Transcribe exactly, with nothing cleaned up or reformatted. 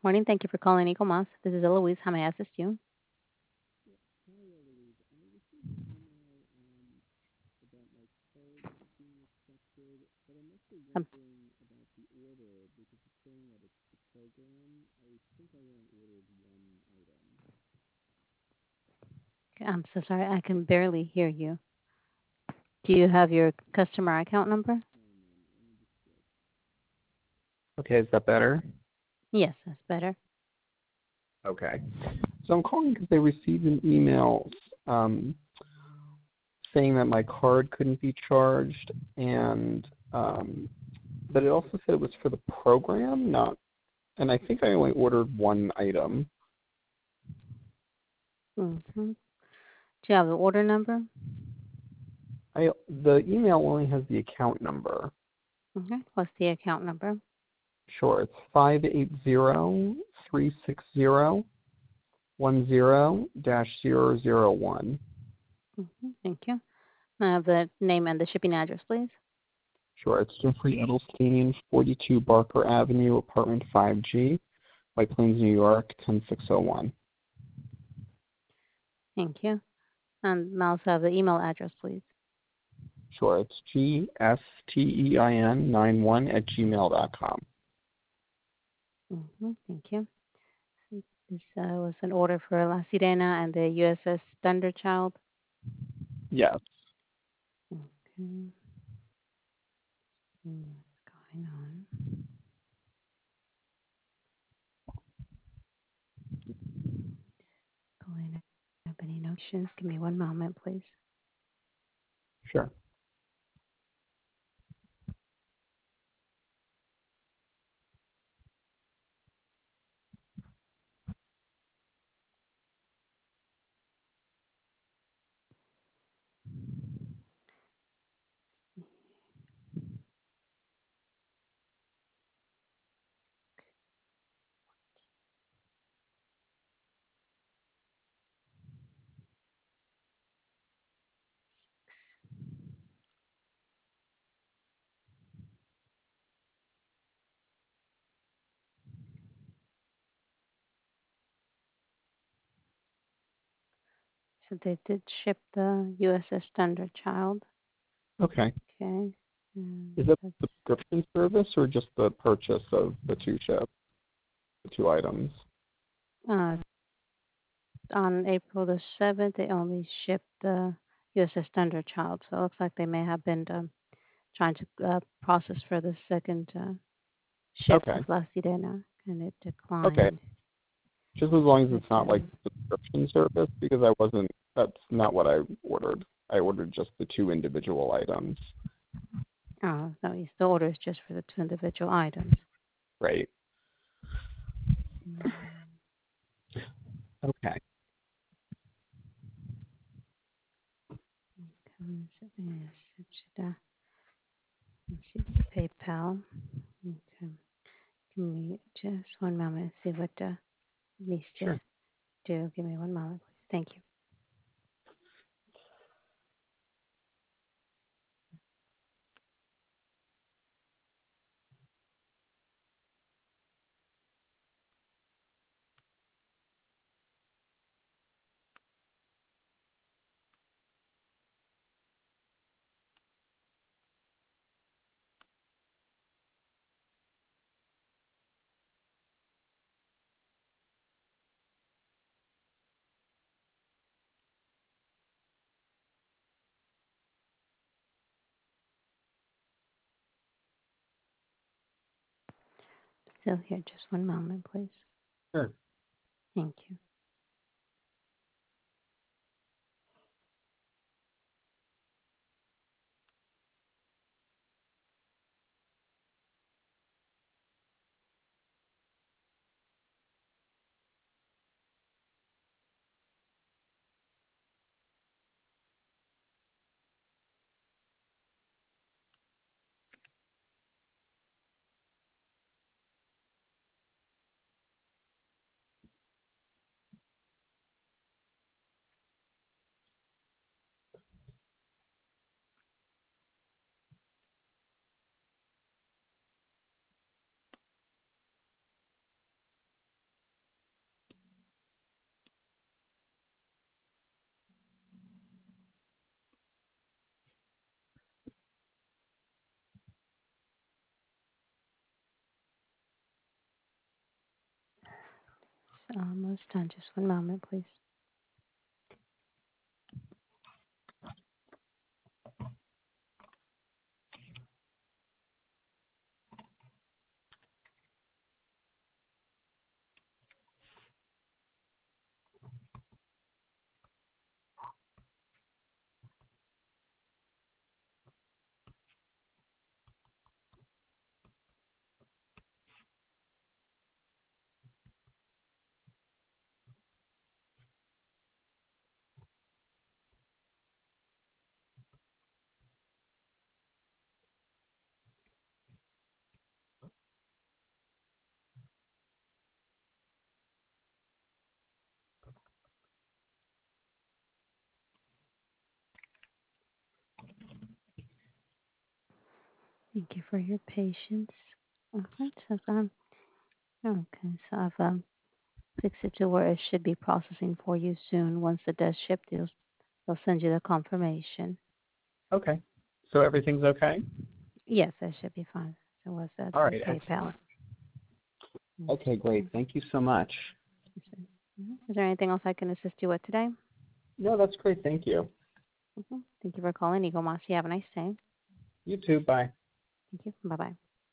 Morning. Thank you for calling Eagle Moss. This is Eloise. How may I assist you? Hi, Eloise. I received an email um, about my card being accepted, but I'm actually Um, wondering about the order because it's saying that it's the program. I think I only ordered one item. I'm so sorry. I can barely hear you. Do you have your customer account number? Um, um, let me just get. Okay, is that better? Yes, that's better. Okay. So I'm calling because I received an email um, saying that my card couldn't be charged, and um, but it also said it was for the program, not. And I think I only ordered one item. hmm Do you have the order number? I the email only has the account number. Okay. What's the account number? Sure, it's five eight zero three six zero one zero dash zero zero one. hmm Thank you. I have the name and the shipping address, please. Sure, it's Jeffrey Edelstein, forty-two Barker Avenue, apartment five G, White Plains, New York, ten six zero one. Thank you. And I also have the email address, please. Sure, it's G S T E I N nine one at gmail dot com. hmm Thank you. This uh, was an order for La Sirena and the U S S Thunderchild. Yes. Okay. Hmm, What's going on? Going up any notions? Give me one moment, please. Sure. So they did ship the U S S Thunder Child. Okay. Okay. And Is it that's the subscription service or just the purchase of the two ships, the two items? uh, on April the seventh, they only shipped the U S S Thunder Child. So it looks like they may have been um, trying to uh, process for the second uh, ship of Okay. La Sirena, and it Okay. declined. Just as long as But it's not like um, the subscription service, because I wasn't. That's not what I ordered. I ordered just the two individual items. oh, no, it's- the order is just for the two individual items. Right. Mm, Okay. comes- yes, it should, uh, let's see, PayPal. Okay. Give me just one moment. See what uh, needs to Sure. do. Give me one moment, please. Thank you. Still here. Just one moment, please. Sure. Thank you. Almost done. Just one moment, please. Thank you for your patience. All right. So, um, okay. So I've um, fixed it to where it should be processing for you soon. Once it does ship, they'll, they'll send you the confirmation. Okay. So everything's okay? Yes, that should be fine. So was that All through right. PayPal? Excellent. Okay, great. Thank you so much. Mhm. Is there anything else I can assist you with today? No, that's great. Thank you. hmm Thank you for calling Eagle Moss. You have a nice day. You too. Bye. Thank you. Bye bye.